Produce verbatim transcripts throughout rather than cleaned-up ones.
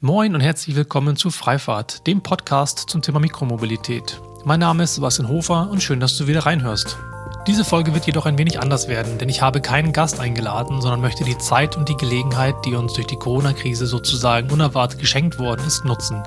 Moin und herzlich willkommen zu Freifahrt, dem Podcast zum Thema Mikromobilität. Mein Name ist Sebastian Hofer und schön, dass du wieder reinhörst. Diese Folge wird jedoch ein wenig anders werden, denn ich habe keinen Gast eingeladen, sondern möchte die Zeit und die Gelegenheit, die uns durch die Corona-Krise sozusagen unerwartet geschenkt worden ist, nutzen.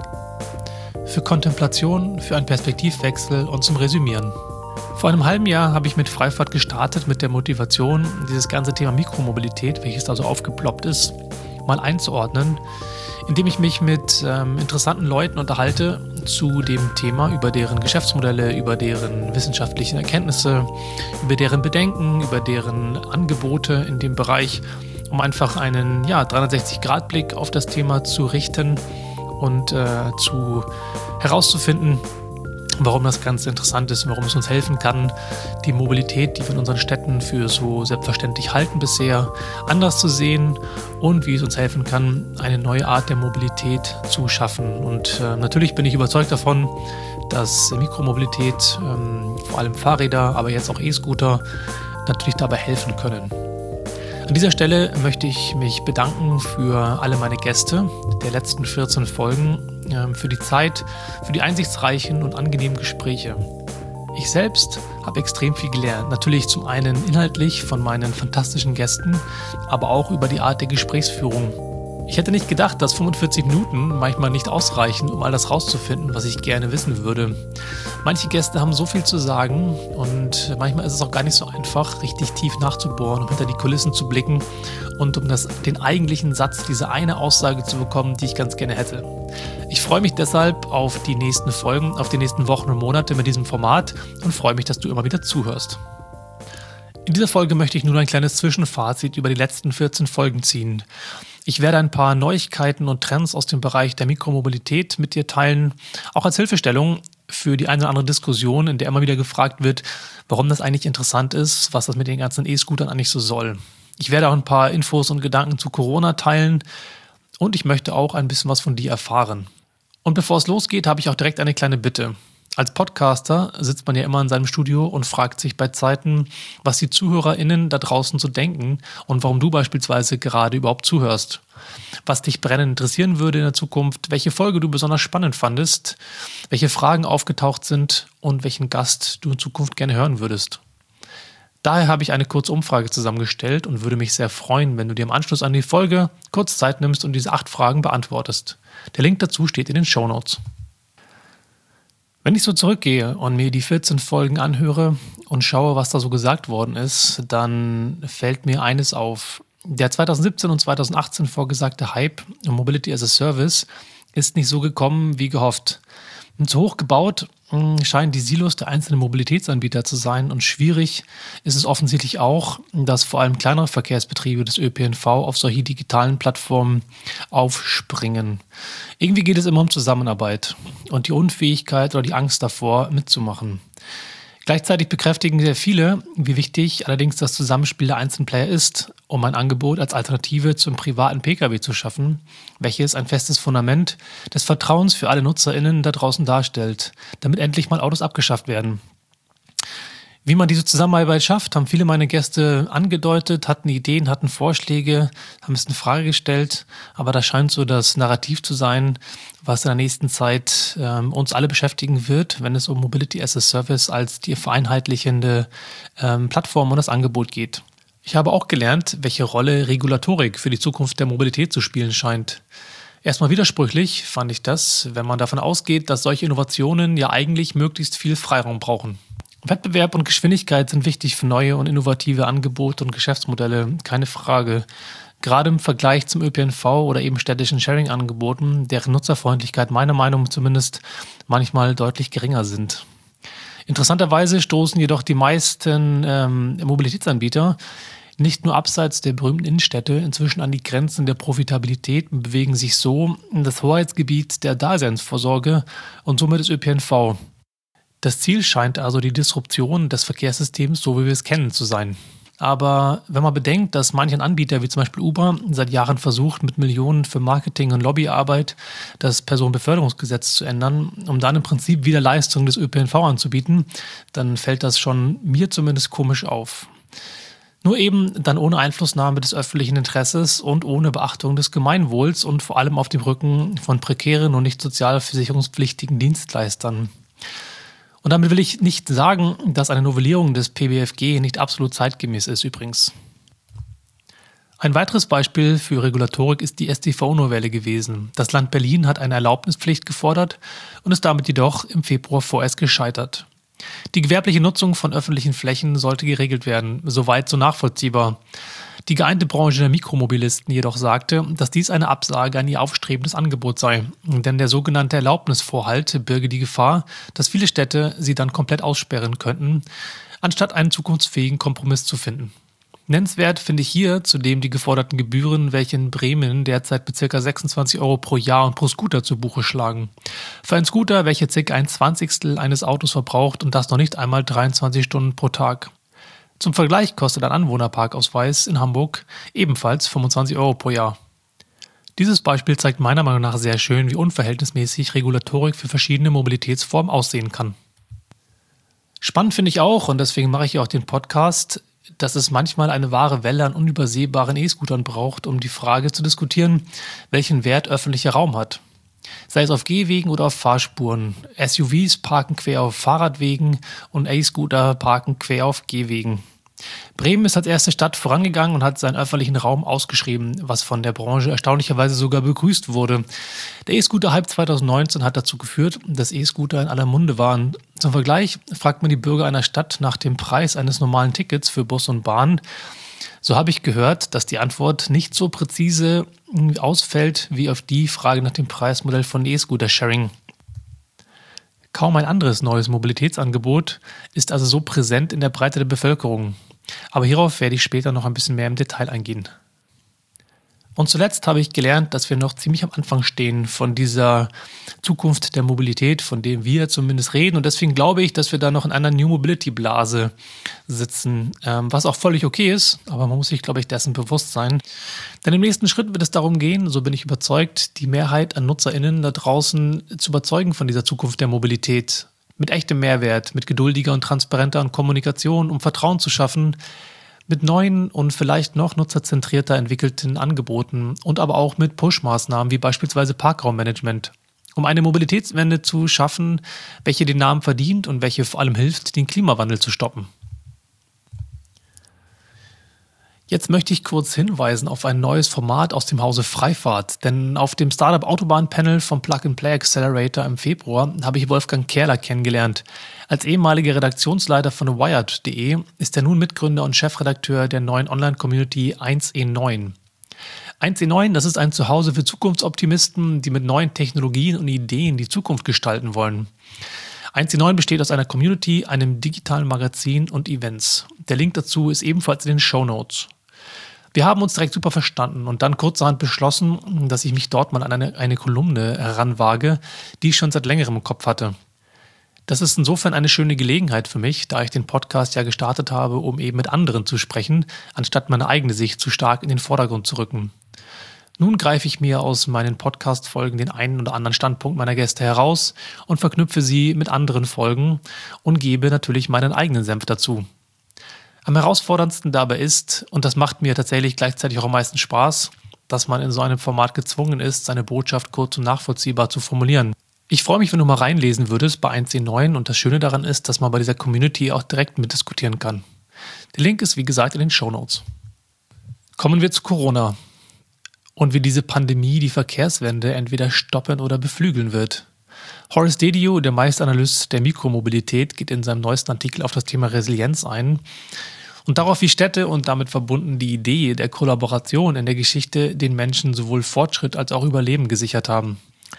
Für Kontemplation, für einen Perspektivwechsel und zum Resümieren. Vor einem halben Jahr habe ich mit Freifahrt gestartet mit der Motivation, dieses ganze Thema Mikromobilität, welches also aufgeploppt ist, mal einzuordnen, indem ich mich mit ähm, interessanten Leuten unterhalte zu dem Thema, über deren Geschäftsmodelle, über deren wissenschaftlichen Erkenntnisse, über deren Bedenken, über deren Angebote in dem Bereich, um einfach einen ja, dreihundertsechzig-Grad-Blick auf das Thema zu richten und äh, zu herauszufinden, warum das Ganze interessant ist, warum es uns helfen kann, die Mobilität, die wir in unseren Städten für so selbstverständlich halten bisher, anders zu sehen und wie es uns helfen kann, eine neue Art der Mobilität zu schaffen. Und äh, natürlich bin ich überzeugt davon, dass Mikromobilität, ähm, vor allem Fahrräder, aber jetzt auch E-Scooter, natürlich dabei helfen können. An dieser Stelle möchte ich mich bedanken für alle meine Gäste der letzten vierzehn Folgen, für die Zeit, für die einsichtsreichen und angenehmen Gespräche. Ich selbst habe extrem viel gelernt. Natürlich zum einen inhaltlich von meinen fantastischen Gästen, aber auch über die Art der Gesprächsführung. Ich hätte nicht gedacht, dass fünfundvierzig Minuten manchmal nicht ausreichen, um all das rauszufinden, was ich gerne wissen würde. Manche Gäste haben so viel zu sagen und manchmal ist es auch gar nicht so einfach, richtig tief nachzubohren, um hinter die Kulissen zu blicken und um das, den eigentlichen Satz, diese eine Aussage zu bekommen, die ich ganz gerne hätte. Ich freue mich deshalb auf die nächsten Folgen, auf die nächsten Wochen und Monate mit diesem Format und freue mich, dass du immer wieder zuhörst. In dieser Folge möchte ich nur ein kleines Zwischenfazit über die letzten vierzehn Folgen ziehen. Ich werde ein paar Neuigkeiten und Trends aus dem Bereich der Mikromobilität mit dir teilen, auch als Hilfestellung für die eine oder andere Diskussion, in der immer wieder gefragt wird, warum das eigentlich interessant ist, was das mit den ganzen E-Scootern eigentlich so soll. Ich werde auch ein paar Infos und Gedanken zu Corona teilen und ich möchte auch ein bisschen was von dir erfahren. Und bevor es losgeht, habe ich auch direkt eine kleine Bitte. Als Podcaster sitzt man ja immer in seinem Studio und fragt sich bei Zeiten, was die ZuhörerInnen da draußen so denken und warum du beispielsweise gerade überhaupt zuhörst. Was dich brennend interessieren würde in der Zukunft, welche Folge du besonders spannend fandest, welche Fragen aufgetaucht sind und welchen Gast du in Zukunft gerne hören würdest. Daher habe ich eine kurze Umfrage zusammengestellt und würde mich sehr freuen, wenn du dir im Anschluss an die Folge kurz Zeit nimmst und diese acht Fragen beantwortest. Der Link dazu steht in den Shownotes. Wenn ich so zurückgehe und mir die vierzehn Folgen anhöre und schaue, was da so gesagt worden ist, dann fällt mir eines auf. Der zweitausendsiebzehn und zweitausendachtzehn vorgesagte Hype um Mobility as a Service ist nicht so gekommen wie gehofft. Zu hoch gebaut scheinen die Silos der einzelnen Mobilitätsanbieter zu sein und schwierig ist es offensichtlich auch, dass vor allem kleinere Verkehrsbetriebe des Ö P N V auf solche digitalen Plattformen aufspringen. Irgendwie geht es immer um Zusammenarbeit und die Unfähigkeit oder die Angst davor, mitzumachen. Gleichzeitig bekräftigen sehr viele, wie wichtig allerdings das Zusammenspiel der einzelnen Player ist, um ein Angebot als Alternative zum privaten Pkw zu schaffen, welches ein festes Fundament des Vertrauens für alle NutzerInnen da draußen darstellt, damit endlich mal Autos abgeschafft werden. Wie man diese Zusammenarbeit schafft, haben viele meiner Gäste angedeutet, hatten Ideen, hatten Vorschläge, haben es in Frage gestellt, aber das scheint so das Narrativ zu sein, was in der nächsten Zeit ähm, uns alle beschäftigen wird, wenn es um Mobility as a Service als die vereinheitlichende ähm, Plattform und das Angebot geht. Ich habe auch gelernt, welche Rolle Regulatorik für die Zukunft der Mobilität zu spielen scheint. Erstmal widersprüchlich fand ich das, wenn man davon ausgeht, dass solche Innovationen ja eigentlich möglichst viel Freiraum brauchen. Wettbewerb und Geschwindigkeit sind wichtig für neue und innovative Angebote und Geschäftsmodelle, keine Frage. Gerade im Vergleich zum Ö P N V oder eben städtischen Sharing-Angeboten, deren Nutzerfreundlichkeit meiner Meinung nach zumindest manchmal deutlich geringer sind. Interessanterweise stoßen jedoch die meisten ähm, Mobilitätsanbieter nicht nur abseits der berühmten Innenstädte inzwischen an die Grenzen der Profitabilität und bewegen sich so in das Hoheitsgebiet der Daseinsvorsorge und somit des Ö P N V. Das Ziel scheint also die Disruption des Verkehrssystems, so wie wir es kennen, zu sein. Aber wenn man bedenkt, dass manche Anbieter, wie zum Beispiel Uber, seit Jahren versucht, mit Millionen für Marketing und Lobbyarbeit das Personenbeförderungsgesetz zu ändern, um dann im Prinzip wieder Leistungen des Ö P N V anzubieten, dann fällt das schon mir zumindest komisch auf. Nur eben dann ohne Einflussnahme des öffentlichen Interesses und ohne Beachtung des Gemeinwohls und vor allem auf dem Rücken von prekären und nicht sozialversicherungspflichtigen Dienstleistern. Und damit will ich nicht sagen, dass eine Novellierung des P B F G nicht absolut zeitgemäß ist übrigens. Ein weiteres Beispiel für Regulatorik ist die S t V O-Novelle gewesen. Das Land Berlin hat eine Erlaubnispflicht gefordert und ist damit jedoch im Februar vorerst gescheitert. Die gewerbliche Nutzung von öffentlichen Flächen sollte geregelt werden, soweit so nachvollziehbar. Die geeinte Branche der Mikromobilisten jedoch sagte, dass dies eine Absage an ihr aufstrebendes Angebot sei, denn der sogenannte Erlaubnisvorhalt birge die Gefahr, dass viele Städte sie dann komplett aussperren könnten, anstatt einen zukunftsfähigen Kompromiss zu finden. Nennenswert finde ich hier zudem die geforderten Gebühren, welche in Bremen derzeit mit ca. sechsundzwanzig Euro pro Jahr und pro Scooter zu Buche schlagen. Für einen Scooter, welcher ca. ein Zwanzigstel eines Autos verbraucht und das noch nicht einmal dreiundzwanzig Stunden pro Tag. Zum Vergleich kostet ein Anwohnerparkausweis in Hamburg ebenfalls fünfundzwanzig Euro pro Jahr. Dieses Beispiel zeigt meiner Meinung nach sehr schön, wie unverhältnismäßig Regulatorik für verschiedene Mobilitätsformen aussehen kann. Spannend finde ich auch, und deswegen mache ich hier auch den Podcast, dass es manchmal eine wahre Welle an unübersehbaren E-Scootern braucht, um die Frage zu diskutieren, welchen Wert öffentlicher Raum hat. Sei es auf Gehwegen oder auf Fahrspuren. S U Vs parken quer auf Fahrradwegen und E-Scooter parken quer auf Gehwegen. Bremen ist als erste Stadt vorangegangen und hat seinen öffentlichen Raum ausgeschrieben, was von der Branche erstaunlicherweise sogar begrüßt wurde. Der E-Scooter-Hype zweitausendneunzehn hat dazu geführt, dass E-Scooter in aller Munde waren. Zum Vergleich fragt man die Bürger einer Stadt nach dem Preis eines normalen Tickets für Bus und Bahn. So habe ich gehört, dass die Antwort nicht so präzise ausfällt wie auf die Frage nach dem Preismodell von E-Scooter-Sharing. Kaum ein anderes neues Mobilitätsangebot ist also so präsent in der Breite der Bevölkerung. Aber hierauf werde ich später noch ein bisschen mehr im Detail eingehen. Und zuletzt habe ich gelernt, dass wir noch ziemlich am Anfang stehen von dieser Zukunft der Mobilität, von dem wir zumindest reden. Und deswegen glaube ich, dass wir da noch in einer New Mobility Blase sitzen, ähm, was auch völlig okay ist. Aber man muss sich, glaube ich, dessen bewusst sein. Denn im nächsten Schritt wird es darum gehen, so bin ich überzeugt, die Mehrheit an NutzerInnen da draußen zu überzeugen von dieser Zukunft der Mobilität. Mit echtem Mehrwert, mit geduldiger und transparenter Kommunikation, um Vertrauen zu schaffen, mit neuen und vielleicht noch nutzerzentrierter entwickelten Angeboten und aber auch mit Push-Maßnahmen wie beispielsweise Parkraummanagement, um eine Mobilitätswende zu schaffen, welche den Namen verdient und welche vor allem hilft, den Klimawandel zu stoppen. Jetzt möchte ich kurz hinweisen auf ein neues Format aus dem Hause Freifahrt, denn auf dem Startup Autobahn Panel vom Plug-and-Play Accelerator im Februar habe ich Wolfgang Kerler kennengelernt. Als ehemaliger Redaktionsleiter von Wired punkt de ist er nun Mitgründer und Chefredakteur der neuen Online-Community eins E neun. eins E neun, das ist ein Zuhause für Zukunftsoptimisten, die mit neuen Technologien und Ideen die Zukunft gestalten wollen. eins E neun besteht aus einer Community, einem digitalen Magazin und Events. Der Link dazu ist ebenfalls in den Shownotes. Wir haben uns direkt super verstanden und dann kurzerhand beschlossen, dass ich mich dort mal an eine, eine Kolumne heranwage, die ich schon seit längerem im Kopf hatte. Das ist insofern eine schöne Gelegenheit für mich, da ich den Podcast ja gestartet habe, um eben mit anderen zu sprechen, anstatt meine eigene Sicht zu stark in den Vordergrund zu rücken. Nun greife ich mir aus meinen Podcast-Folgen den einen oder anderen Standpunkt meiner Gäste heraus und verknüpfe sie mit anderen Folgen und gebe natürlich meinen eigenen Senf dazu. Am herausforderndsten dabei ist, und das macht mir tatsächlich gleichzeitig auch am meisten Spaß, dass man in so einem Format gezwungen ist, seine Botschaft kurz und nachvollziehbar zu formulieren. Ich freue mich, wenn du mal reinlesen würdest bei eins E neun und das Schöne daran ist, dass man bei dieser Community auch direkt mitdiskutieren kann. Der Link ist wie gesagt in den Shownotes. Kommen wir zu Corona und wie diese Pandemie die Verkehrswende entweder stoppen oder beflügeln wird. Horace Dediu, der Meisteranalyst der Mikromobilität, geht in seinem neuesten Artikel auf das Thema Resilienz ein und darauf, wie Städte und damit verbunden die Idee der Kollaboration in der Geschichte den Menschen sowohl Fortschritt als auch Überleben gesichert haben.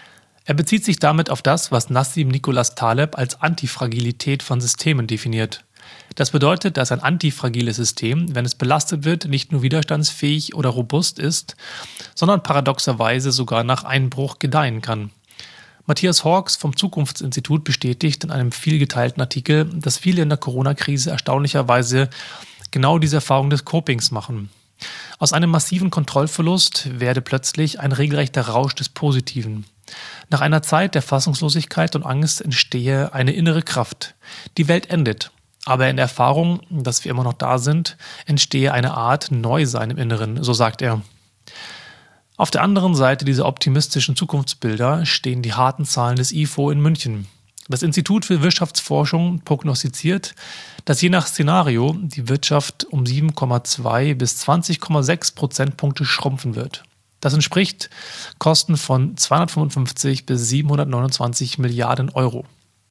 Er bezieht sich damit auf das, was Nassim Nicholas Taleb als Antifragilität von Systemen definiert. Das bedeutet, dass ein antifragiles System, wenn es belastet wird, nicht nur widerstandsfähig oder robust ist, sondern paradoxerweise sogar nach Einbruch gedeihen kann. Matthias Hawks vom Zukunftsinstitut bestätigt in einem vielgeteilten Artikel, dass viele in der Corona-Krise erstaunlicherweise genau diese Erfahrung des Copings machen. Aus einem massiven Kontrollverlust werde plötzlich ein regelrechter Rausch des Positiven. Nach einer Zeit der Fassungslosigkeit und Angst entstehe eine innere Kraft. Die Welt endet. Aber in der Erfahrung, dass wir immer noch da sind, entstehe eine Art Neusein im Inneren, so sagt er. Auf der anderen Seite dieser optimistischen Zukunftsbilder stehen die harten Zahlen des I F O in München. Das Institut für Wirtschaftsforschung prognostiziert, dass je nach Szenario die Wirtschaft um sieben Komma zwei bis zwanzig Komma sechs Prozentpunkte schrumpfen wird. Das entspricht Kosten von zweihundertfünfundfünfzig bis siebenhundertneunundzwanzig Milliarden Euro.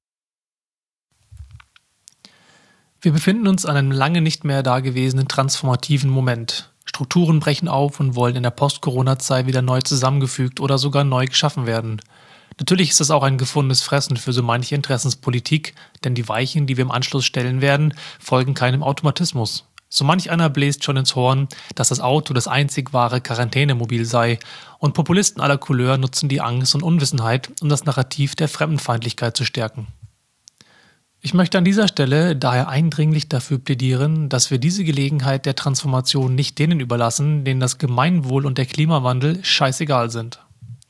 Wir befinden uns an einem lange nicht mehr dagewesenen transformativen Moment. Strukturen brechen auf und wollen in der Post-Corona-Zeit wieder neu zusammengefügt oder sogar neu geschaffen werden. Natürlich ist das auch ein gefundenes Fressen für so manche Interessenspolitik, denn die Weichen, die wir im Anschluss stellen werden, folgen keinem Automatismus. So manch einer bläst schon ins Horn, dass das Auto das einzig wahre Quarantänemobil sei, und Populisten aller Couleur nutzen die Angst und Unwissenheit, um das Narrativ der Fremdenfeindlichkeit zu stärken. Ich möchte an dieser Stelle daher eindringlich dafür plädieren, dass wir diese Gelegenheit der Transformation nicht denen überlassen, denen das Gemeinwohl und der Klimawandel scheißegal sind.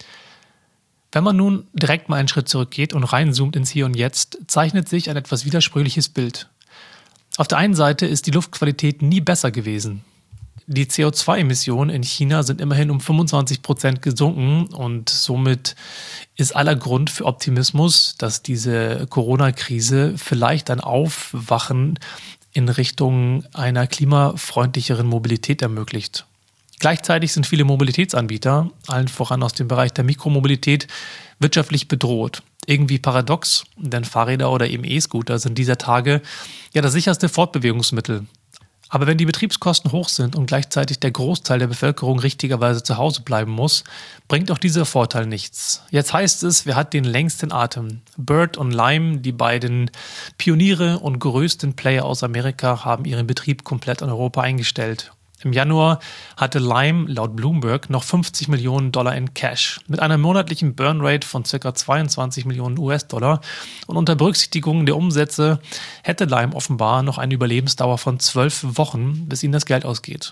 Wenn man nun direkt mal einen Schritt zurückgeht und reinzoomt ins Hier und Jetzt, zeichnet sich ein etwas widersprüchliches Bild. Auf der einen Seite ist die Luftqualität nie besser gewesen. Die C O zwei Emissionen in China sind immerhin um fünfundzwanzig Prozent gesunken und somit ist aller Grund für Optimismus, dass diese Corona-Krise vielleicht ein Aufwachen in Richtung einer klimafreundlicheren Mobilität ermöglicht. Gleichzeitig sind viele Mobilitätsanbieter, allen voran aus dem Bereich der Mikromobilität, wirtschaftlich bedroht. Irgendwie paradox, denn Fahrräder oder eben E-Scooter sind dieser Tage ja das sicherste Fortbewegungsmittel. Aber wenn die Betriebskosten hoch sind und gleichzeitig der Großteil der Bevölkerung richtigerweise zu Hause bleiben muss, bringt auch dieser Vorteil nichts. Jetzt heißt es, wer hat den längsten Atem? Bird und Lime, die beiden Pioniere und größten Player aus Amerika, haben ihren Betrieb komplett in Europa eingestellt. Im Januar hatte Lime laut Bloomberg noch fünfzig Millionen Dollar in Cash mit einer monatlichen Burnrate von ca. zweiundzwanzig Millionen U S-Dollar und unter Berücksichtigung der Umsätze hätte Lime offenbar noch eine Überlebensdauer von zwölf Wochen, bis ihnen das Geld ausgeht.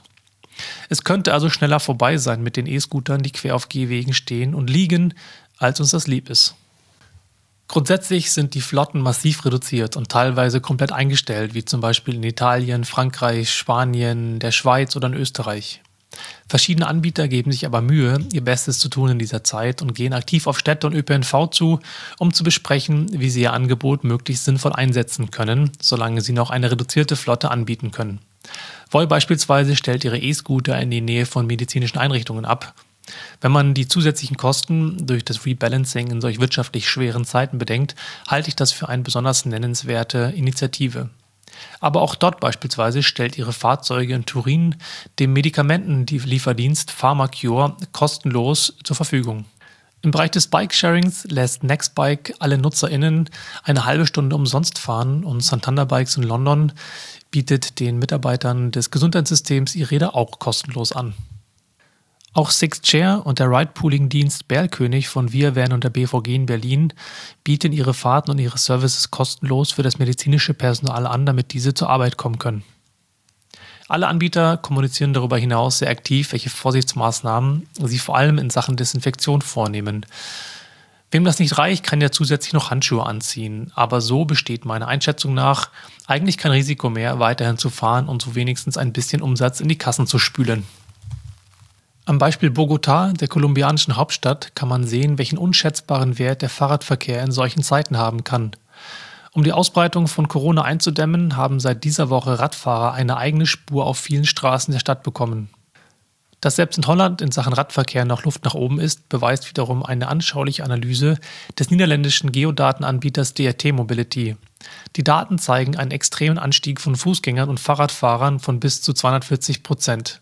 Es könnte also schneller vorbei sein mit den E-Scootern, die quer auf Gehwegen stehen und liegen, als uns das lieb ist. Grundsätzlich sind die Flotten massiv reduziert und teilweise komplett eingestellt, wie zum Beispiel in Italien, Frankreich, Spanien, der Schweiz oder in Österreich. Verschiedene Anbieter geben sich aber Mühe, ihr Bestes zu tun in dieser Zeit und gehen aktiv auf Städte und Ö P N V zu, um zu besprechen, wie sie ihr Angebot möglichst sinnvoll einsetzen können, solange sie noch eine reduzierte Flotte anbieten können. Voi beispielsweise stellt ihre E-Scooter in die Nähe von medizinischen Einrichtungen ab. Wenn man die zusätzlichen Kosten durch das Rebalancing in solch wirtschaftlich schweren Zeiten bedenkt, halte ich das für eine besonders nennenswerte Initiative. Aber auch dort beispielsweise stellt ihre Fahrzeuge in Turin dem Medikamentenlieferdienst Pharmacure kostenlos zur Verfügung. Im Bereich des Bike-Sharings lässt Nextbike alle NutzerInnen eine halbe Stunde umsonst fahren und Santander Bikes in London bietet den Mitarbeitern des Gesundheitssystems ihre Räder auch kostenlos an. Auch Sixchair und der Ride-Pooling-Dienst Berlkönig von ViaVan und der B V G in Berlin bieten ihre Fahrten und ihre Services kostenlos für das medizinische Personal an, damit diese zur Arbeit kommen können. Alle Anbieter kommunizieren darüber hinaus sehr aktiv, welche Vorsichtsmaßnahmen sie vor allem in Sachen Desinfektion vornehmen. Wem das nicht reicht, kann ja zusätzlich noch Handschuhe anziehen. Aber so besteht meiner Einschätzung nach eigentlich kein Risiko mehr, weiterhin zu fahren und so wenigstens ein bisschen Umsatz in die Kassen zu spülen. Am Beispiel Bogotá, der kolumbianischen Hauptstadt, kann man sehen, welchen unschätzbaren Wert der Fahrradverkehr in solchen Zeiten haben kann. Um die Ausbreitung von Corona einzudämmen, haben seit dieser Woche Radfahrer eine eigene Spur auf vielen Straßen der Stadt bekommen. Dass selbst in Holland in Sachen Radverkehr noch Luft nach oben ist, beweist wiederum eine anschauliche Analyse des niederländischen Geodatenanbieters D R T Mobility. Die Daten zeigen einen extremen Anstieg von Fußgängern und Fahrradfahrern von bis zu zweihundertvierzig Prozent.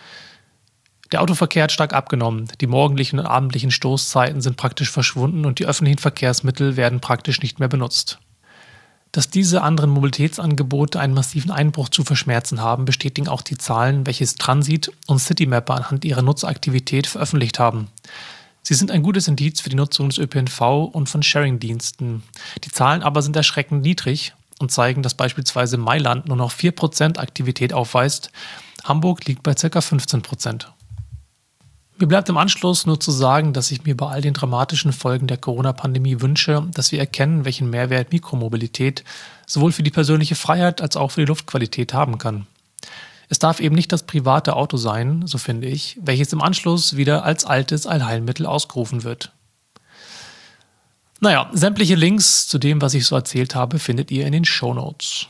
Der Autoverkehr hat stark abgenommen, die morgendlichen und abendlichen Stoßzeiten sind praktisch verschwunden und die öffentlichen Verkehrsmittel werden praktisch nicht mehr benutzt. Dass diese anderen Mobilitätsangebote einen massiven Einbruch zu verschmerzen haben, bestätigen auch die Zahlen, welche Transit und Citymapper anhand ihrer Nutzeraktivität veröffentlicht haben. Sie sind ein gutes Indiz für die Nutzung des Ö P N V und von Sharing-Diensten. Die Zahlen aber sind erschreckend niedrig und zeigen, dass beispielsweise Mailand nur noch vier Prozent Aktivität aufweist. Hamburg liegt bei ca. fünfzehn Prozent. Mir bleibt im Anschluss nur zu sagen, dass ich mir bei all den dramatischen Folgen der Corona-Pandemie wünsche, dass wir erkennen, welchen Mehrwert Mikromobilität sowohl für die persönliche Freiheit als auch für die Luftqualität haben kann. Es darf eben nicht das private Auto sein, so finde ich, welches im Anschluss wieder als altes Allheilmittel ausgerufen wird. Naja, sämtliche Links zu dem, was ich so erzählt habe, findet ihr in den Shownotes.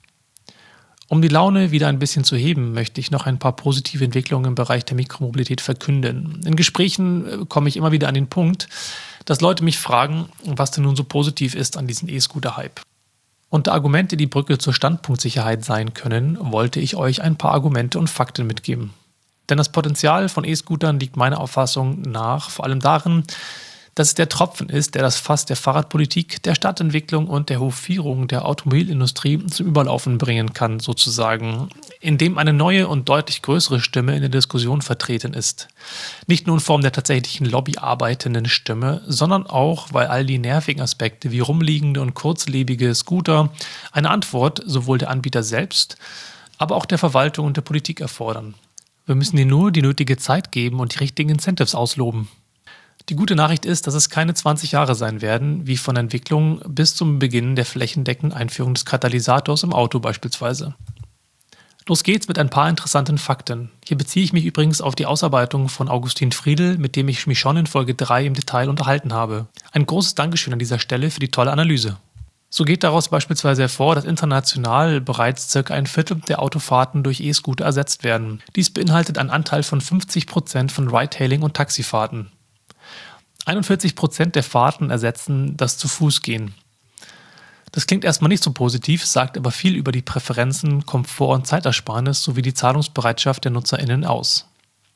Um die Laune wieder ein bisschen zu heben, möchte ich noch ein paar positive Entwicklungen im Bereich der Mikromobilität verkünden. In Gesprächen komme ich immer wieder an den Punkt, dass Leute mich fragen, was denn nun so positiv ist an diesem E-Scooter-Hype. Unter Argumente, die Brücke zur Standpunktsicherheit sein können, wollte ich euch ein paar Argumente und Fakten mitgeben. Denn das Potenzial von E-Scootern liegt meiner Auffassung nach vor allem darin, dass es der Tropfen ist, der das Fass der Fahrradpolitik, der Stadtentwicklung und der Hofierung der Automobilindustrie zum Überlaufen bringen kann, sozusagen, indem eine neue und deutlich größere Stimme in der Diskussion vertreten ist. Nicht nur in Form der tatsächlichen lobbyarbeitenden Stimme, sondern auch, weil all die nervigen Aspekte wie rumliegende und kurzlebige Scooter eine Antwort sowohl der Anbieter selbst, aber auch der Verwaltung und der Politik erfordern. Wir müssen ihnen nur die nötige Zeit geben und die richtigen Incentives ausloben. Die gute Nachricht ist, dass es keine zwanzig Jahre sein werden, wie von der Entwicklung bis zum Beginn der flächendeckenden Einführung des Katalysators im Auto beispielsweise. Los geht's mit ein paar interessanten Fakten. Hier beziehe ich mich übrigens auf die Ausarbeitung von Augustin Friedl, mit dem ich mich schon in Folge drei im Detail unterhalten habe. Ein großes Dankeschön an dieser Stelle für die tolle Analyse. So geht daraus beispielsweise hervor, dass international bereits ca. ein Viertel der Autofahrten durch E-Scooter ersetzt werden. Dies beinhaltet einen Anteil von fünfzig Prozent von Ride-Hailing- und Taxifahrten. einundvierzig Prozent der Fahrten ersetzen das Zu-Fuß-Gehen. Das klingt erstmal nicht so positiv, sagt aber viel über die Präferenzen, Komfort und Zeitersparnis sowie die Zahlungsbereitschaft der NutzerInnen aus.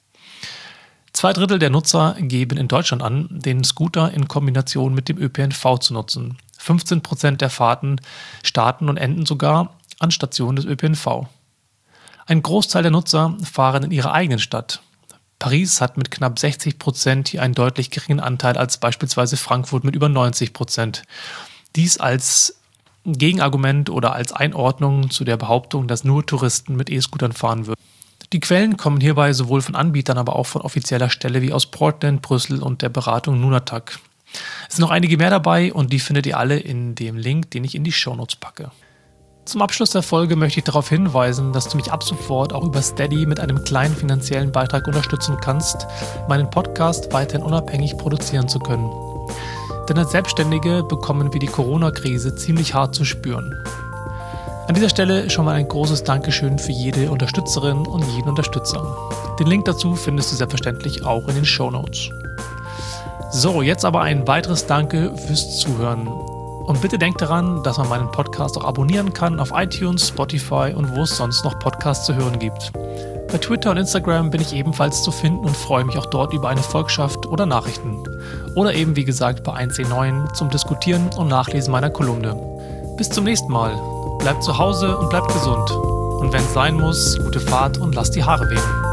Zwei Drittel der Nutzer geben in Deutschland an, den Scooter in Kombination mit dem Ö P N V zu nutzen. fünfzehn Prozent der Fahrten starten und enden sogar an Stationen des Ö P N V. Ein Großteil der Nutzer fahren in ihrer eigenen Stadt. Paris hat mit knapp sechzig Prozent hier einen deutlich geringen Anteil als beispielsweise Frankfurt mit über neunzig Prozent. Dies als Gegenargument oder als Einordnung zu der Behauptung, dass nur Touristen mit E-Scootern fahren würden. Die Quellen kommen hierbei sowohl von Anbietern, aber auch von offizieller Stelle wie aus Portland, Brüssel und der Beratung Nunatak. Es sind noch einige mehr dabei und die findet ihr alle in dem Link, den ich in die Shownotes packe. Zum Abschluss der Folge möchte ich darauf hinweisen, dass du mich ab sofort auch über Steady mit einem kleinen finanziellen Beitrag unterstützen kannst, meinen Podcast weiterhin unabhängig produzieren zu können. Denn als Selbstständige bekommen wir die Corona-Krise ziemlich hart zu spüren. An dieser Stelle schon mal ein großes Dankeschön für jede Unterstützerin und jeden Unterstützer. Den Link dazu findest du selbstverständlich auch in den Shownotes. So, jetzt aber ein weiteres Danke fürs Zuhören. Und bitte denkt daran, dass man meinen Podcast auch abonnieren kann auf iTunes, Spotify und wo es sonst noch Podcasts zu hören gibt. Bei Twitter und Instagram bin ich ebenfalls zu finden und freue mich auch dort über eine Volkschaft oder Nachrichten. Oder eben wie gesagt bei eins neun zum Diskutieren und Nachlesen meiner Kolumne. Bis zum nächsten Mal. Bleibt zu Hause und bleibt gesund. Und wenn es sein muss, gute Fahrt und lasst die Haare wehen.